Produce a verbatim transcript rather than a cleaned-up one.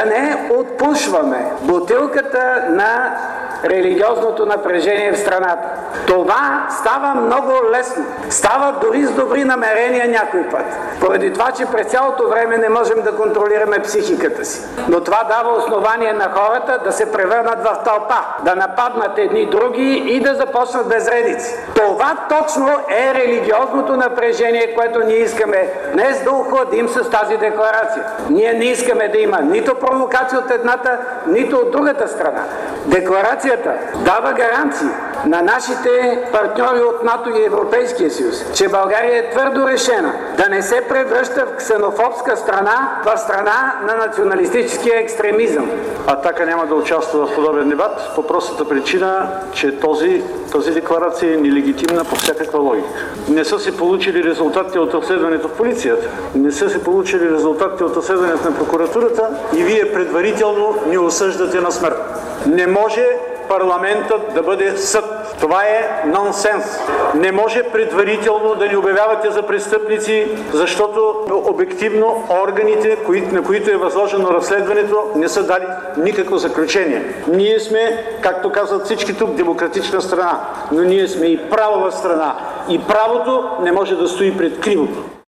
да не отпушваме бутилката на религиозното напрежение в страната. Това става много лесно. Става дори с добри намерения някой път. Поради това, че през цялото време не можем да контролираме психиката си. Но това дава основание на хората да се превърнат в тълпа, да нападнат едни други и да започнат безредици. Това точно е религиозното напрежение, което ние искаме днес да охладим с тази декларация. Ние не искаме да има нито провокация от едната, нито от другата страна. Декларацията дава гаранции на нашите партньори от НАТО и Европейския съюз, че България е твърдо решена да не се превръща в ксенофобска страна, в страна на националистическия екстремизъм. Атака няма да участва в подобен дебат по простата причина, че този, тази декларация е нелегитимна по всякаква логика. Не са се получили резултатите от разследването в полицията, не са се получили резултатите от разследването на прокуратурата и вие предварително ни осъждате на смърт. Не може парламентът да бъде съд. Това е нонсенс. Не може предварително да ни обявявате за престъпници, защото обективно органите, на които е възложено разследването, не са дали никакво заключение. Ние сме, както казват всички тук, демократична страна, но ние сме и правова страна. И правото не може да стои пред кривото.